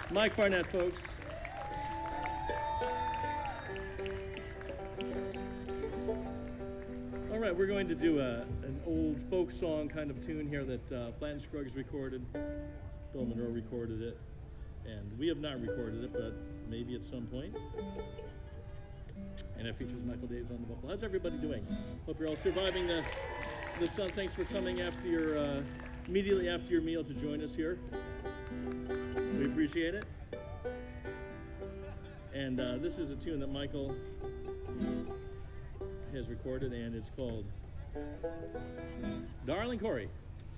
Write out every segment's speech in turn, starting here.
Mike Barnett, folks. All right, we're going to do an old folk song kind of tune here that Flat Scruggs recorded. Bill Monroe recorded it, and we have not recorded it, but maybe at some point. And it features Michael Daves on the vocal. How's everybody doing? Hope you're all surviving the sun. Thanks for coming after your immediately after your meal to join us here. We appreciate it. And this is a tune that Michael has recorded, and it's called Darling Corey.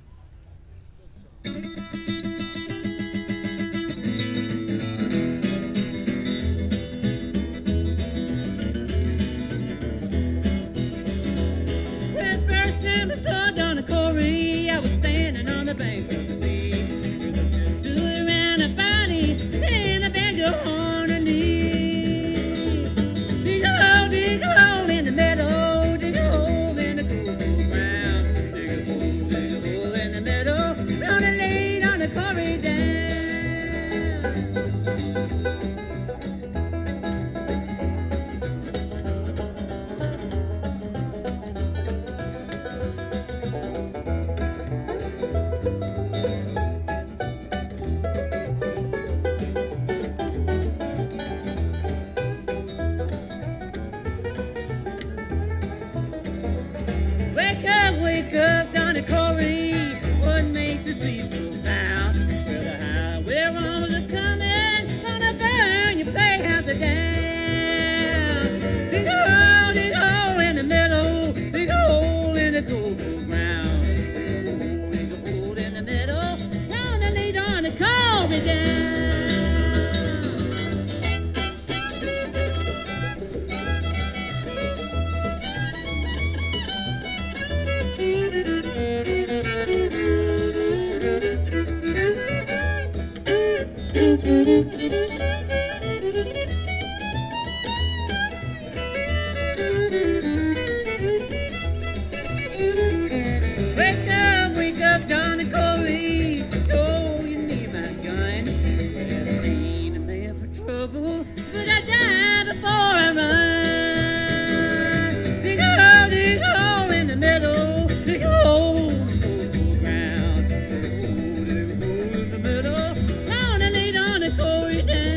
Corey, I was standing on the banks of the sea. Stood around a body, and I begged her on her knee. Dig a hole in the meadow, dig a hole in the cool ground. Dig a hole in the meadow, round and laid on the Corey down. Wake up, Donna Corey, what makes the sleep so sound? Well, the highway runners are coming, gonna burn your playhouse down. Dig a hole in the middle, dig a hole in the cold ground. Dig a hole in the middle, round and lay Donna Corey down. Wake up, Donna Corey. Oh, you need my gun. Well, I ain't a man for trouble, but I die before I run. Dig a hole in the middle, dig a hole in the ground. Dig a hole in the middle, round and lay Donna Corey down.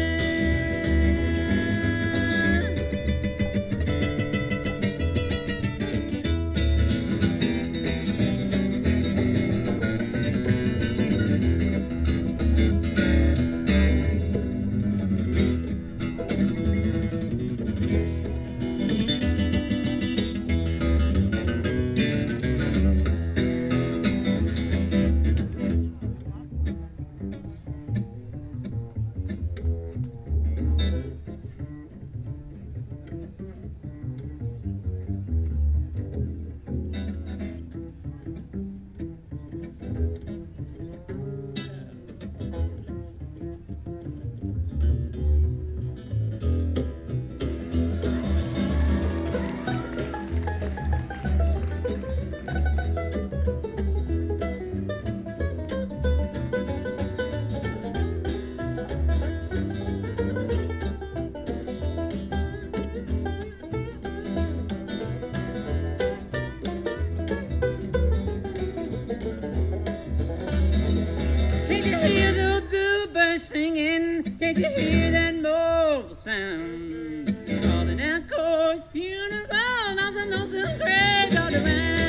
Can't you hear that mobile sound? Calling out Corey's funeral, lonesome, lonesome grave all around.